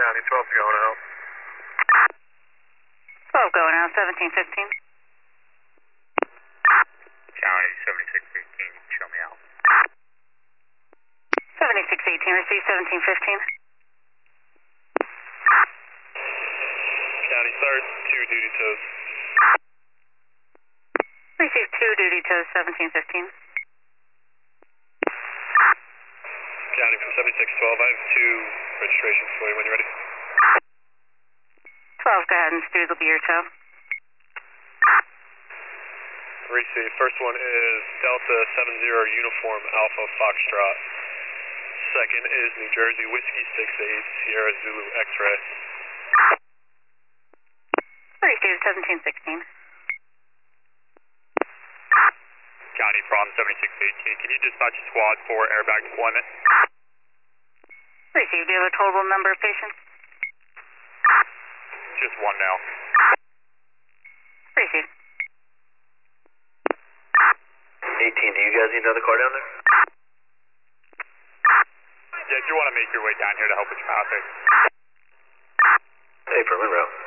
County 12's going out. 12 going out, 1715. County 7618, show me out. 7618, receive 1715. County 3rd, 2 duty tows. Receive 2 duty tows, 1715. County from 7612, I have 2 registrations for you when you're ready. 12, go ahead and Stu, will be your tow. Receive. First one is Delta 70 Uniform Alpha Foxtrot. Second is New Jersey Whiskey 68 Sierra Zulu X-Ray. Receive 1716. County from 7618, can you dispatch a squad for airbag deployment? Receive, do you have a total number of patients? Just one now. Receive. 18, do you guys need another car down there? Yeah, if you want to make your way down here to help with traffic. Hey, for Monroe.